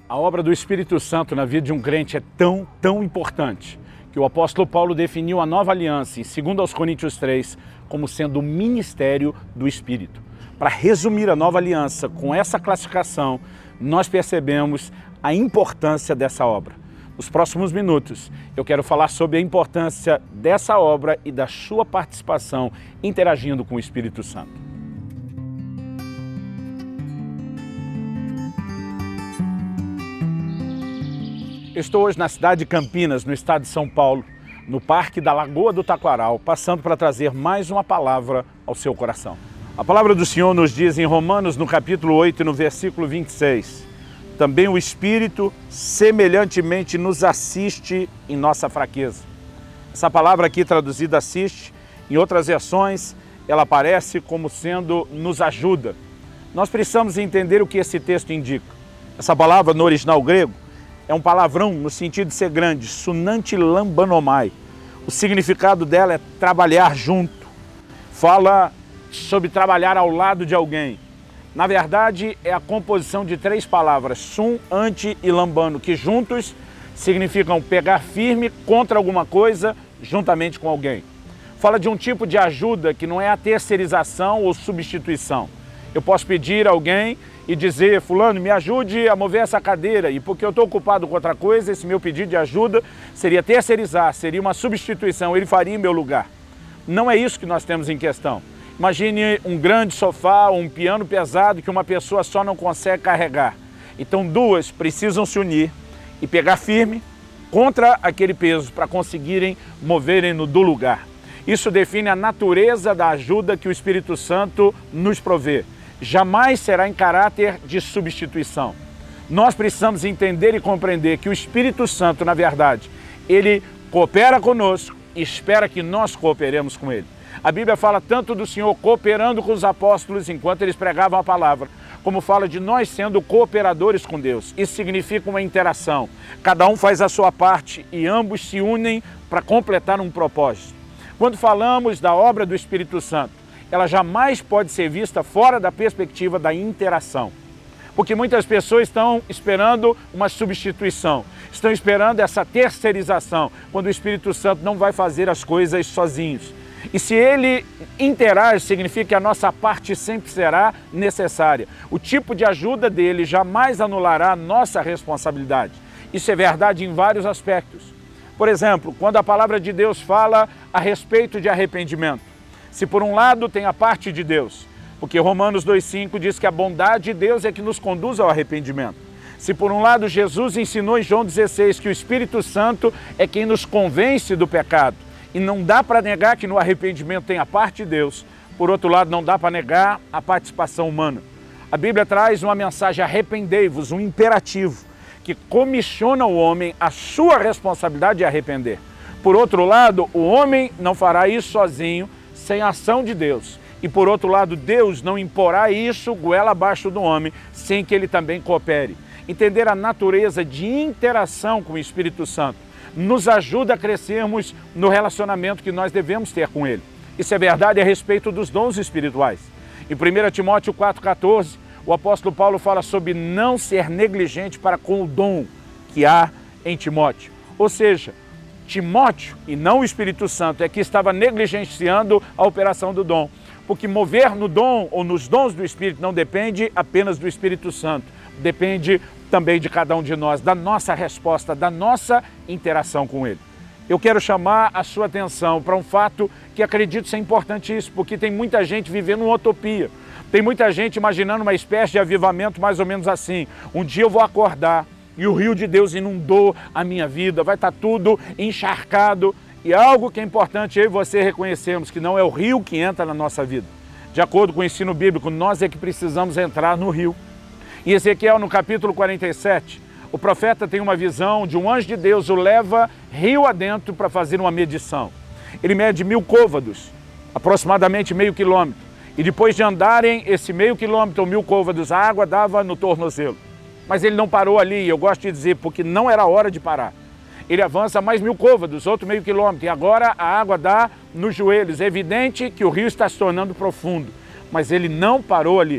A obra do Espírito Santo na vida de um crente é tão importante que o apóstolo Paulo definiu a nova aliança, em 2 Coríntios 3, como sendo o ministério do Espírito. Para resumir a nova aliança com essa classificação, nós percebemos a importância dessa obra. Nos próximos minutos, eu quero falar sobre a importância dessa obra e da sua participação interagindo com o Espírito Santo. Eu estou hoje na cidade de Campinas, no estado de São Paulo, no Parque da Lagoa do Taquaral, passando para trazer mais uma palavra ao seu coração. A palavra do Senhor nos diz em Romanos, no capítulo 8, no versículo 26, também o Espírito semelhantemente nos assiste em nossa fraqueza. Essa palavra aqui traduzida assiste, em outras versões, ela aparece como sendo nos ajuda. Nós precisamos entender o que esse texto indica. Essa palavra no original grego é um palavrão no sentido de ser grande, sunanti lambanomai. O significado dela é trabalhar junto. Fala sobre trabalhar ao lado de alguém. Na verdade, é a composição de 3 palavras, sum, anti e lambano, que juntos significam pegar firme contra alguma coisa juntamente com alguém. Fala de um tipo de ajuda que não é a terceirização ou substituição. Eu posso pedir a alguém e dizer, fulano, me ajude a mover essa cadeira, e porque eu estou ocupado com outra coisa, esse meu pedido de ajuda seria terceirizar, seria uma substituição, ele faria em meu lugar. Não é isso que nós temos em questão. Imagine um grande sofá ou um piano pesado que uma pessoa só não consegue carregar. Então 2 precisam se unir e pegar firme contra aquele peso para conseguirem moverem-no do lugar. Isso define a natureza da ajuda que o Espírito Santo nos provê. Jamais será em caráter de substituição. Nós precisamos entender e compreender que o Espírito Santo, na verdade, ele coopera conosco e espera que nós cooperemos com ele. A Bíblia fala tanto do Senhor cooperando com os apóstolos enquanto eles pregavam a palavra, como fala de nós sendo cooperadores com Deus. Isso significa uma interação. Cada um faz a sua parte e ambos se unem para completar um propósito. Quando falamos da obra do Espírito Santo, ela jamais pode ser vista fora da perspectiva da interação. Porque muitas pessoas estão esperando uma substituição, estão esperando essa terceirização, quando o Espírito Santo não vai fazer as coisas sozinhos. E se ele interage, significa que a nossa parte sempre será necessária. O tipo de ajuda dele jamais anulará a nossa responsabilidade. Isso é verdade em vários aspectos. Por exemplo, quando a palavra de Deus fala a respeito de arrependimento, se por um lado tem a parte de Deus, porque Romanos 2,5 diz que a bondade de Deus é que nos conduz ao arrependimento. Se por um lado Jesus ensinou em João 16 que o Espírito Santo é quem nos convence do pecado, e não dá para negar que no arrependimento tem a parte de Deus, por outro lado não dá para negar a participação humana. A Bíblia traz uma mensagem, arrependei-vos, um imperativo, que comissiona o homem a sua responsabilidade de arrepender. Por outro lado, o homem não fará isso sozinho, sem a ação de Deus. E por outro lado, Deus não imporá isso goela abaixo do homem, sem que ele também coopere. Entender a natureza de interação com o Espírito Santo nos ajuda a crescermos no relacionamento que nós devemos ter com ele. Isso é verdade a respeito dos dons espirituais. Em 1 Timóteo 4,14, o apóstolo Paulo fala sobre não ser negligente para com o dom que há em Timóteo. Ou seja, Timóteo, e não o Espírito Santo, é que estava negligenciando a operação do dom. Porque mover no dom ou nos dons do Espírito não depende apenas do Espírito Santo. Depende também de cada um de nós, da nossa resposta, da nossa interação com ele. Eu quero chamar a sua atenção para um fato que acredito ser importantíssimo, porque tem muita gente vivendo uma utopia. Tem muita gente imaginando uma espécie de avivamento mais ou menos assim. Um dia eu vou acordar e o rio de Deus inundou a minha vida, vai estar tudo encharcado. E algo que é importante eu e você reconhecermos, que não é o rio que entra na nossa vida. De acordo com o ensino bíblico, nós é que precisamos entrar no rio. Em Ezequiel, no capítulo 47, o profeta tem uma visão de um anjo de Deus, o leva rio adentro para fazer uma medição. Ele mede 1000 côvados, aproximadamente meio quilômetro. E depois de andarem esse meio quilômetro ou 1000 côvados, a água dava no tornozelo. Mas ele não parou ali, eu gosto de dizer, porque não era hora de parar. Ele avança mais 1000 côvados, outro meio quilômetro, e agora a água dá nos joelhos. É evidente que o rio está se tornando profundo, mas ele não parou ali.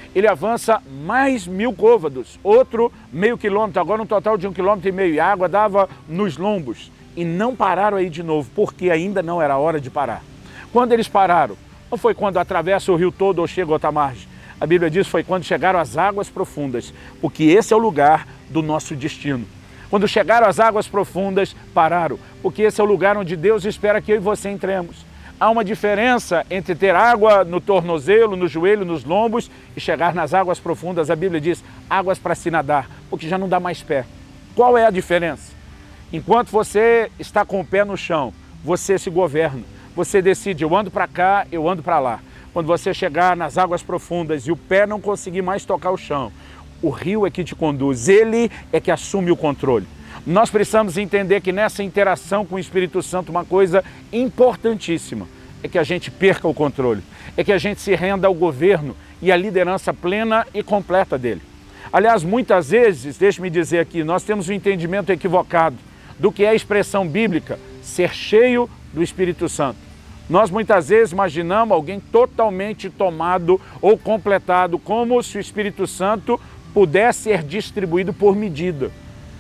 ele avança mais 1000 côvados, outro meio quilômetro, agora um total de 1,5 km, e a água dava nos lombos. E não pararam aí de novo, porque ainda não era hora de parar. Quando eles pararam, não foi quando atravessa o rio todo ou chega a outra margem. A Bíblia diz que foi quando chegaram às águas profundas, porque esse é o lugar do nosso destino. Quando chegaram às águas profundas, pararam, porque esse é o lugar onde Deus espera que eu e você entremos. Há uma diferença entre ter água no tornozelo, no joelho, nos lombos e chegar nas águas profundas. A Bíblia diz, águas para se nadar, porque já não dá mais pé. Qual é a diferença? Enquanto você está com o pé no chão, você se governa. Você decide, eu ando para cá, eu ando para lá. Quando você chegar nas águas profundas e o pé não conseguir mais tocar o chão, o rio é que te conduz, ele é que assume o controle. Nós precisamos entender que nessa interação com o Espírito Santo, uma coisa importantíssima é que a gente perca o controle, é que a gente se renda ao governo e à liderança plena e completa dele. Aliás, muitas vezes, deixe-me dizer aqui, nós temos um entendimento equivocado do que é a expressão bíblica, ser cheio do Espírito Santo. Nós muitas vezes imaginamos alguém totalmente tomado ou completado, como se o Espírito Santo pudesse ser distribuído por medida.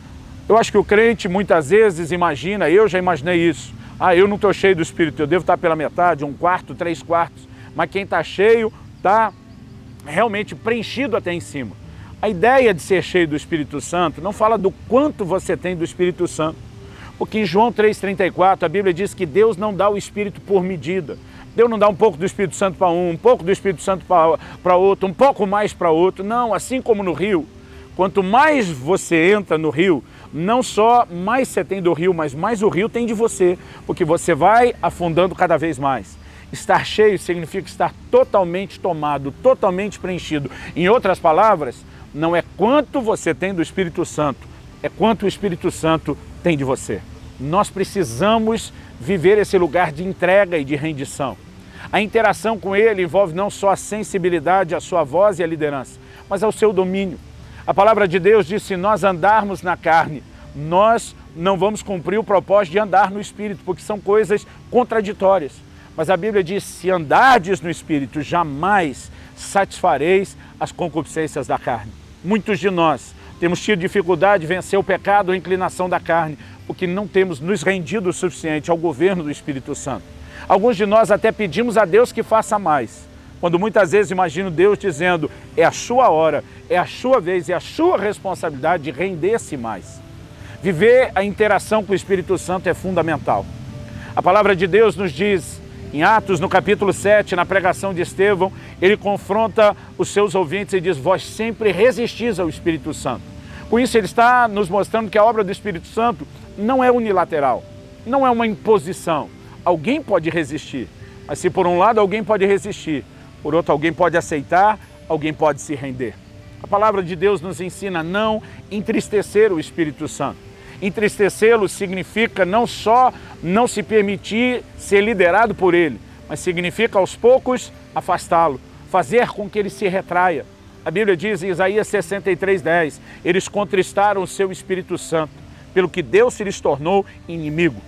Eu acho que o crente muitas vezes imagina, eu já imaginei isso, eu não estou cheio do Espírito, eu devo estar pela metade, 1/4, 3/4, mas quem está cheio está realmente preenchido até em cima. A ideia de ser cheio do Espírito Santo não fala do quanto você tem do Espírito Santo, porque em João 3,34 a Bíblia diz que Deus não dá o Espírito por medida. Deus não dá um pouco do Espírito Santo para um pouco do Espírito Santo para outro, um pouco mais para outro. Não, assim como no rio, quanto mais você entra no rio, não só mais você tem do rio, mas mais o rio tem de você, porque você vai afundando cada vez mais. Estar cheio significa estar totalmente tomado, totalmente preenchido. Em outras palavras, não é quanto você tem do Espírito Santo, é quanto o Espírito Santo tem de você. Nós precisamos viver esse lugar de entrega e de rendição. A interação com ele envolve não só a sensibilidade à sua voz e à liderança, mas ao seu domínio. A palavra de Deus diz, se nós andarmos na carne, nós não vamos cumprir o propósito de andar no Espírito, porque são coisas contraditórias. Mas a Bíblia diz, se andardes no Espírito, jamais satisfareis as concupiscências da carne. Muitos de nós temos tido dificuldade de vencer o pecado ou a inclinação da carne, porque não temos nos rendido o suficiente ao governo do Espírito Santo. Alguns de nós até pedimos a Deus que faça mais, quando muitas vezes imagino Deus dizendo, é a sua hora, é a sua vez, é a sua responsabilidade de render-se mais. Viver a interação com o Espírito Santo é fundamental. A palavra de Deus nos diz, em Atos, no capítulo 7, na pregação de Estevão, ele confronta os seus ouvintes e diz, vós sempre resistis ao Espírito Santo. Com isso ele está nos mostrando que a obra do Espírito Santo não é unilateral, não é uma imposição. Alguém pode resistir, mas se por um lado alguém pode resistir, por outro alguém pode aceitar, alguém pode se render. A palavra de Deus nos ensina a não entristecer o Espírito Santo. Entristecê-lo significa não só não se permitir ser liderado por ele, mas significa aos poucos afastá-lo, fazer com que ele se retraia. A Bíblia diz em Isaías 63:10, eles contristaram o seu Espírito Santo, pelo que Deus se lhes tornou inimigo.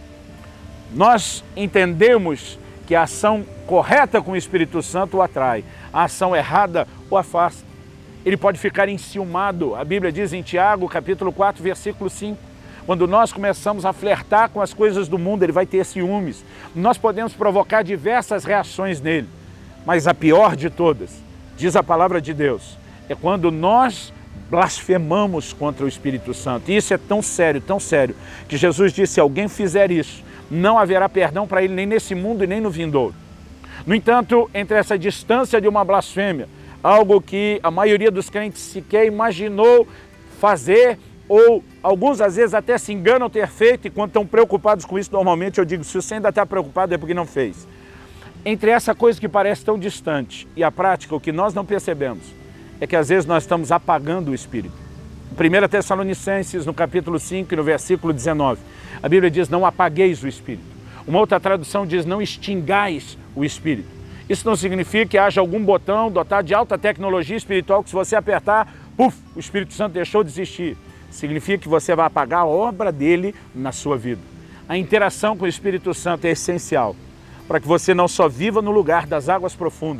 Nós entendemos que a ação correta com o Espírito Santo o atrai, a ação errada o afasta. Ele pode ficar enciumado. A Bíblia diz em Tiago, capítulo 4, versículo 5, quando nós começamos a flertar com as coisas do mundo, ele vai ter ciúmes. Nós podemos provocar diversas reações nele, mas a pior de todas, diz a palavra de Deus, é quando nós blasfemamos contra o Espírito Santo. E isso é tão sério, que Jesus disse, se alguém fizer isso, não haverá perdão para ele nem nesse mundo e nem no vindouro. No entanto, entre essa distância de uma blasfêmia, algo que a maioria dos crentes sequer imaginou fazer, ou alguns às vezes até se enganam ter feito, e quando estão preocupados com isso, normalmente eu digo, se você ainda está preocupado é porque não fez. Entre essa coisa que parece tão distante e a prática, o que nós não percebemos, é que às vezes nós estamos apagando o Espírito. 1 Tessalonicenses, no capítulo 5 e no versículo 19, a Bíblia diz, não apagueis o Espírito. Uma outra tradução diz, não extingais o Espírito. Isso não significa que haja algum botão dotado de alta tecnologia espiritual que se você apertar, puf, o Espírito Santo deixou de existir. Significa que você vai apagar a obra dele na sua vida. A interação com o Espírito Santo é essencial para que você não só viva no lugar das águas profundas,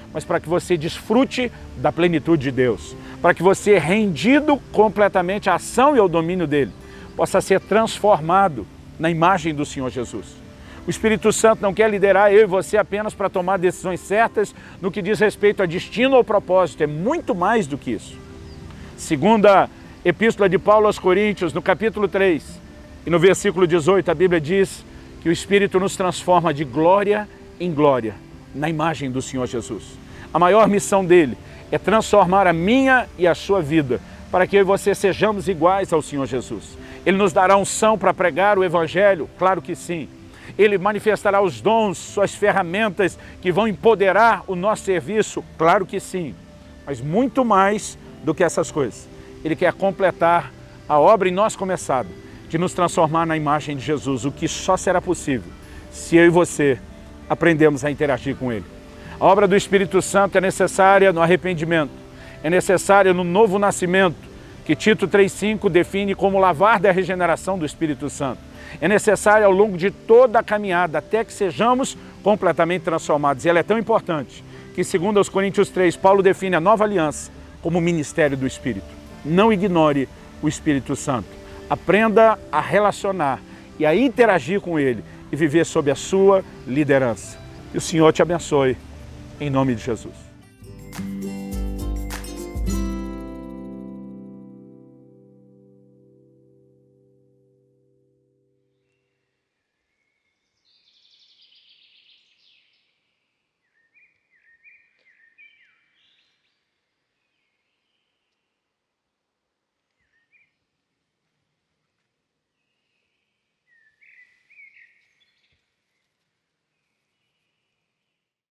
mas para que você desfrute da plenitude de Deus, para que você, rendido completamente à ação e ao domínio dele, possa ser transformado na imagem do Senhor Jesus. O Espírito Santo não quer liderar eu e você apenas para tomar decisões certas no que diz respeito a destino ou propósito, é muito mais do que isso. Segunda Epístola de Paulo aos Coríntios, no capítulo 3 e no versículo 18, a Bíblia diz que o Espírito nos transforma de glória em glória na imagem do Senhor Jesus. A maior missão dele é transformar a minha e a sua vida para que eu e você sejamos iguais ao Senhor Jesus. Ele nos dará unção para pregar o Evangelho? Claro que sim. Ele manifestará os dons, suas ferramentas que vão empoderar o nosso serviço? Claro que sim. Mas muito mais do que essas coisas. Ele quer completar a obra em nós começada, de nos transformar na imagem de Jesus, o que só será possível se eu e você aprendemos a interagir com Ele. A obra do Espírito Santo é necessária no arrependimento, é necessária no novo nascimento, que Tito 3,5 define como lavar da regeneração do Espírito Santo. É necessária ao longo de toda a caminhada, até que sejamos completamente transformados. E ela é tão importante que, segundo aos Coríntios 3, Paulo define a nova aliança como ministério do Espírito. Não ignore o Espírito Santo. Aprenda a relacionar e a interagir com Ele e viver sob a sua liderança. Que o Senhor te abençoe, em nome de Jesus.